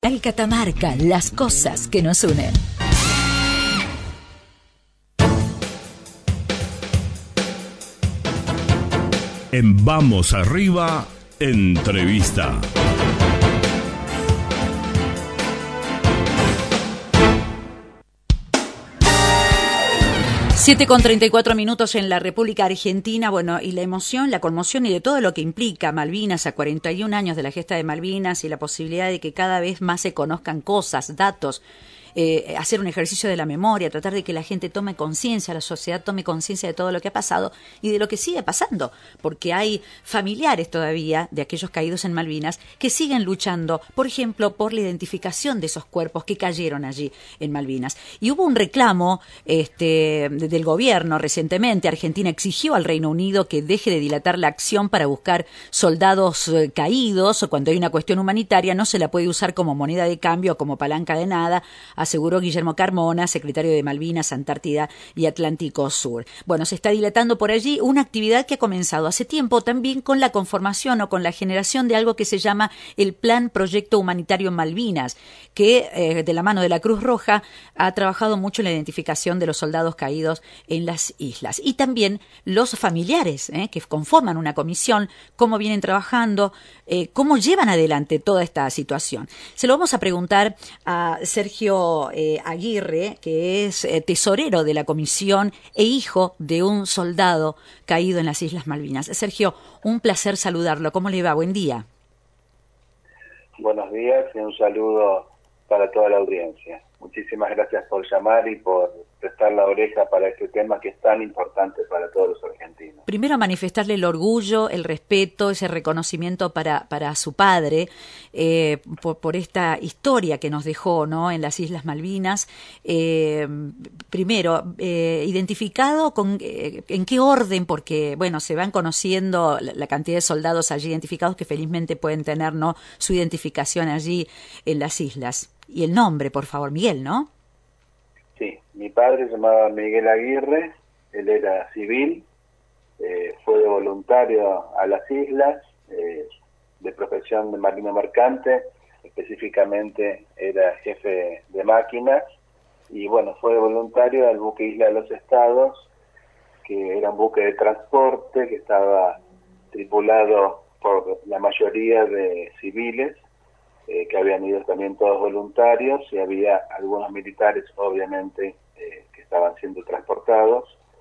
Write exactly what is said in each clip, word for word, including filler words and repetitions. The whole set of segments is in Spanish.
El Catamarca, las cosas que nos unen. En Vamos Arriba, entrevista. siete con treinta y cuatro minutos en la República Argentina. Bueno, y la emoción, la conmoción y de todo lo que implica Malvinas a cuarenta y un años de la gesta de Malvinas y la posibilidad de que cada vez más se conozcan cosas, datos, eh, hacer un ejercicio de la memoria, tratar de que la gente tome conciencia, la sociedad tome conciencia de todo lo que ha pasado y de lo que sigue pasando, porque hay familiares todavía de aquellos caídos en Malvinas que siguen luchando, por ejemplo, por la identificación de esos cuerpos que cayeron allí en Malvinas. Y hubo un reclamo este, del gobierno recientemente. Argentina exigió al Reino Unido que deje de dilatar la acción para buscar soldados eh, caídos, o cuando hay una cuestión humanitaria no se la puede usar como moneda de cambio o como palanca de nada, aseguró Guillermo Carmona, secretario de Malvinas, Antártida y Atlántico Sur. Bueno, se está dilatando por allí una actividad que ha comenzado hace tiempo también con la conformación o con la generación de algo que se llama el Plan Proyecto Humanitario Malvinas, que eh, de la mano de la Cruz Roja ha trabajado mucho en la identificación de los soldados caídos en las islas. Y también los familiares eh, que conforman una comisión, cómo vienen trabajando, eh, cómo llevan adelante toda esta situación. Se lo vamos a preguntar a Sergio Eh, Aguirre, que es eh, tesorero de la comisión e hijo de un soldado caído en las Islas Malvinas. Sergio, un placer saludarlo. ¿Cómo le va? Buen día. Buenos días y un saludo para toda la audiencia. Muchísimas gracias por llamar y por prestar la oreja para este tema que es tan importante para todos los argentinos. Primero, manifestarle el orgullo, el respeto, ese reconocimiento para, para su padre eh, por, por esta historia que nos dejó, ¿no?, en las Islas Malvinas. Eh, primero, eh, identificado con eh, en qué orden, porque bueno, se van conociendo la, la cantidad de soldados allí identificados que felizmente pueden tener, ¿no?, su identificación allí en las islas. Y el nombre, por favor, Miguel, ¿no? Sí, mi padre se llamaba Miguel Aguirre, él era civil, eh, fue de voluntario a las islas, eh, de profesión de marino mercante, específicamente era jefe de máquinas, y bueno, fue de voluntario al buque Isla de los Estados, que era un buque de transporte que estaba tripulado por la mayoría de civiles, Eh, que habían ido también todos voluntarios, y había algunos militares, obviamente, eh, que estaban siendo transportados,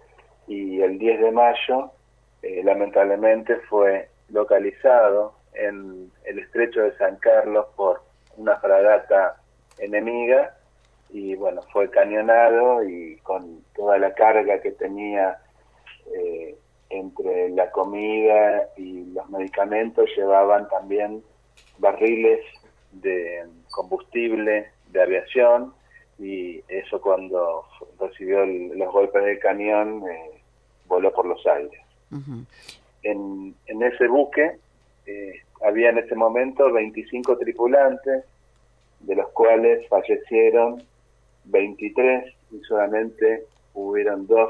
y el diez de mayo, eh, lamentablemente, fue localizado en el estrecho de San Carlos por una fragata enemiga, y bueno, fue cañonado, y con toda la carga que tenía eh, entre la comida y los medicamentos, llevaban también barriles de combustible de aviación, y eso cuando recibió el, los golpes del cañón eh, voló por los aires. Uh-huh. En, en ese buque eh, había en ese momento veinticinco tripulantes, de los cuales fallecieron veintitrés y solamente hubieron dos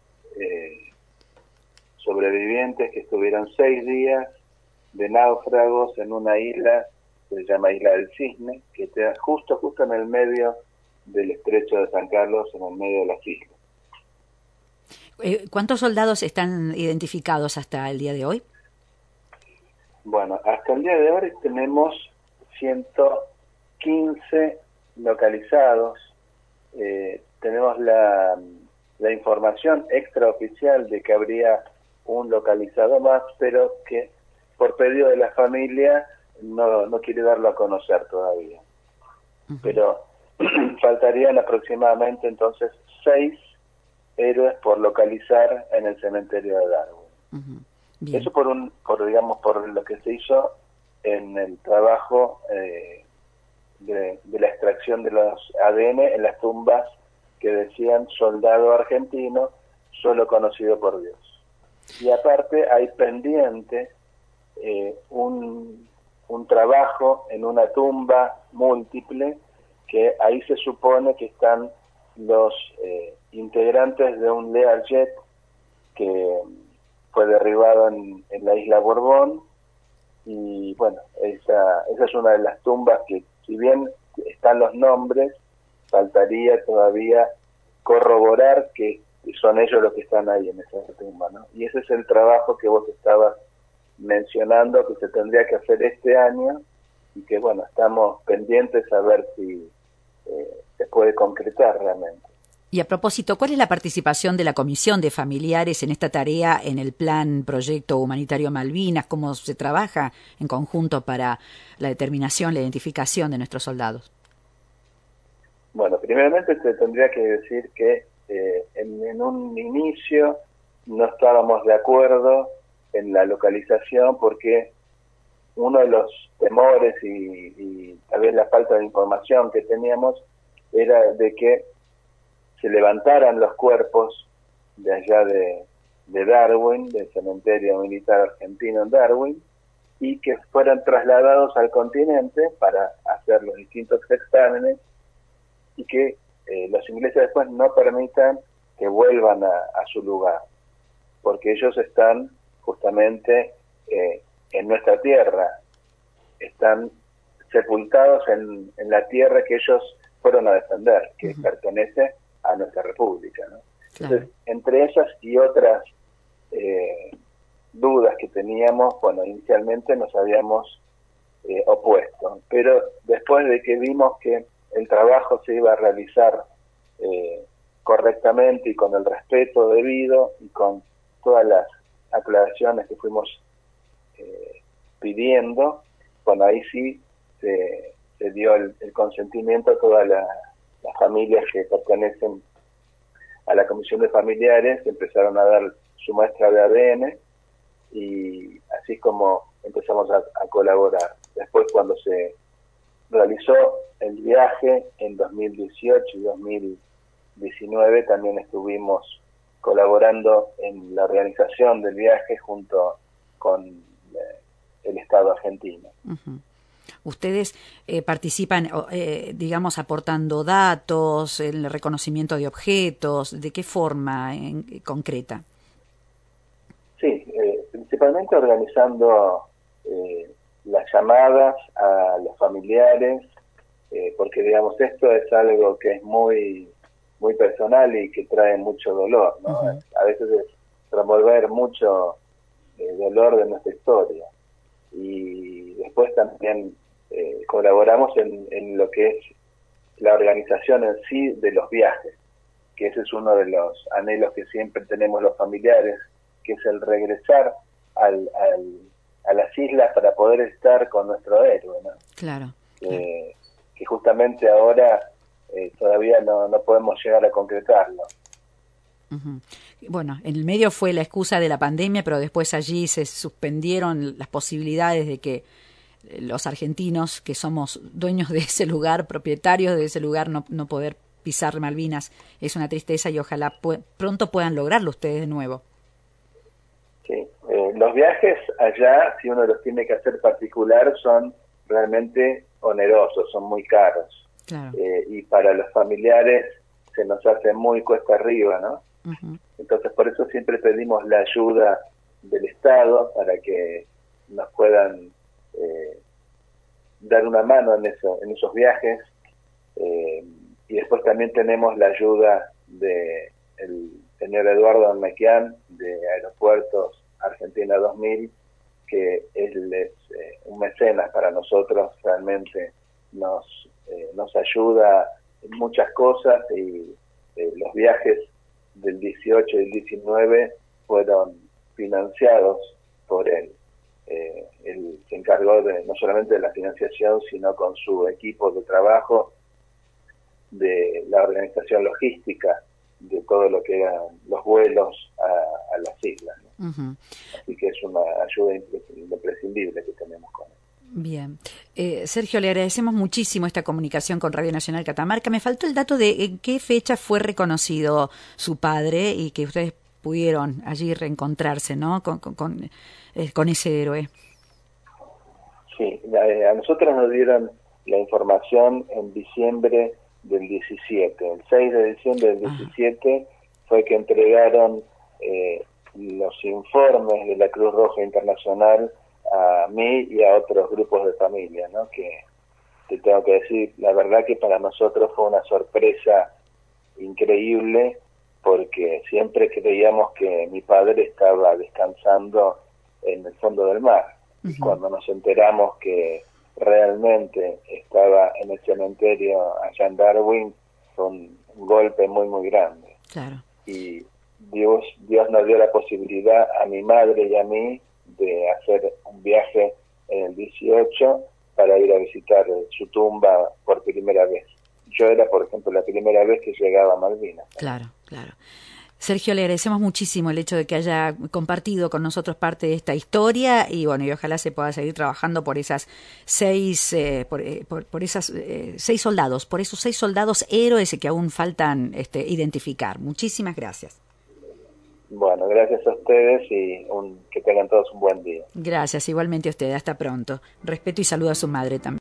eh, sobrevivientes que estuvieron seis días de náufragos en una isla que se llama Isla del Cisne, que está justo, justo en el medio del estrecho de San Carlos, en el medio de las islas. Eh, ¿Cuántos soldados están identificados hasta el día de hoy? Bueno, hasta el día de hoy tenemos ciento quince localizados. Eh, tenemos la, la información extraoficial de que habría un localizado más, pero que por pedido de la familia no, no quiere darlo a conocer todavía. Uh-huh. Pero faltarían aproximadamente entonces seis héroes por localizar en el cementerio de Darwin. Uh-huh. Eso por un, por digamos, por lo que se hizo en el trabajo eh, de, de la extracción de los A D N en las tumbas que decían soldado argentino, solo conocido por Dios. Y aparte hay pendiente eh, un un trabajo en una tumba múltiple, que ahí se supone que están los eh, integrantes de un Learjet que fue derribado en, en la isla Borbón, y bueno, esa, esa es una de las tumbas que, si bien están los nombres, faltaría todavía corroborar que son ellos los que están ahí en esa tumba, ¿no? Y ese es el trabajo que vos estabas mencionando, que se tendría que hacer este año, y que, bueno, estamos pendientes a ver si eh, se puede concretar realmente. Y a propósito, ¿cuál es la participación de la Comisión de Familiares en esta tarea, en el Plan Proyecto Humanitario Malvinas? ¿Cómo se trabaja en conjunto para la determinación, la identificación de nuestros soldados? Bueno, primeramente se tendría que decir que eh, en, en un inicio no estábamos de acuerdo en la localización, porque uno de los temores y, y tal vez la falta de información que teníamos era de que se levantaran los cuerpos de allá de, de Darwin, del cementerio militar argentino en Darwin, y que fueran trasladados al continente para hacer los distintos exámenes, y que eh, los ingleses después no permitan que vuelvan a, a su lugar, porque ellos están justamente eh, en nuestra tierra, están sepultados en, en la tierra que ellos fueron a defender, que uh-huh. pertenece a nuestra república, ¿no? Claro. Entonces, entre esas y otras eh, dudas que teníamos, bueno, inicialmente nos habíamos eh, opuesto, pero después de que vimos que el trabajo se iba a realizar eh, correctamente y con el respeto debido y con todas las aclaraciones que fuimos eh, pidiendo, bueno, ahí sí se, se dio el, el consentimiento a todas la, las familias que pertenecen a la Comisión de Familiares, empezaron a dar su muestra de A D N, y así es como empezamos a, a colaborar. Después, cuando se realizó el viaje en dos mil dieciocho y dos mil diecinueve, también estuvimos colaborando en la organización del viaje junto con eh, el Estado argentino. Uh-huh. Ustedes eh, participan, eh, digamos, aportando datos, el reconocimiento de objetos, ¿de qué forma en, en concreta? Sí, eh, principalmente organizando eh, las llamadas a los familiares, eh, porque, digamos, esto es algo que es muy muy personal y que trae mucho dolor, ¿no? Uh-huh. A veces es remover mucho eh, dolor de nuestra historia. Y después también eh, colaboramos en, en lo que es la organización en sí de los viajes, que ese es uno de los anhelos que siempre tenemos los familiares, que es el regresar al, al, a las islas para poder estar con nuestro héroe, ¿no? Claro. Eh, que justamente ahora eh, todavía no, no podemos llegar a concretarlo. Uh-huh. Bueno, en el medio fue la excusa de la pandemia, pero después allí se suspendieron las posibilidades de que los argentinos, que somos dueños de ese lugar, propietarios de ese lugar, no, no poder pisar Malvinas. Es una tristeza y ojalá pu- pronto puedan lograrlo ustedes de nuevo. Sí, eh, los viajes allá, si uno los tiene que hacer particular, son realmente onerosos, son muy caros. Claro. Eh, y para los familiares se nos hace muy cuesta arriba, ¿no? Uh-huh. Entonces, por eso siempre pedimos la ayuda del Estado para que nos puedan eh, dar una mano en eso, en esos viajes. Eh, y después también tenemos la ayuda de el señor Eduardo Mequián de Aeropuertos Argentina dos mil, que él es eh, un mecenas para nosotros, realmente nos eh, nos ayuda en muchas cosas, y eh, los viajes del dieciocho y el diecinueve fueron financiados por él. Eh, él se encargó de, no solamente de la financiación, sino con su equipo de trabajo, de la organización logística, de todo lo que eran los vuelos a, a las islas, ¿no? Uh-huh. Así que es una ayuda imprescindible que tenemos con él. Bien. Eh, Sergio, le agradecemos muchísimo esta comunicación con Radio Nacional Catamarca. Me faltó el dato de en qué fecha fue reconocido su padre y que ustedes pudieron allí reencontrarse, ¿no? Con, con, con, eh, con ese héroe. Sí, a, a nosotros nos dieron la información en diciembre del diecisiete. El seis de diciembre del diecisiete ah. fue que entregaron eh, los informes de la Cruz Roja Internacional a mí y a otros grupos de familia, ¿no? Que te tengo que decir, la verdad que para nosotros fue una sorpresa increíble, porque siempre creíamos que mi padre estaba descansando en el fondo del mar. Uh-huh. Y cuando nos enteramos que realmente estaba en el cementerio allá en Darwin, fue un, un golpe muy, muy grande. Claro. Y Dios, Dios nos dio la posibilidad a mi madre y a mí de hacer un viaje en el dieciocho para ir a visitar su tumba por primera vez. Yo era, por ejemplo, la primera vez que llegaba a Malvinas. Claro, claro. Sergio, le agradecemos muchísimo el hecho de que haya compartido con nosotros parte de esta historia y bueno, y ojalá se pueda seguir trabajando por esas seis, eh, por, eh, por, por esas eh, seis soldados, por esos seis soldados héroes que aún faltan este, identificar. Muchísimas gracias. Bueno, gracias a ustedes y un, que tengan todos un buen día. Gracias, igualmente a ustedes. Hasta pronto. Respeto y saludo a su madre también.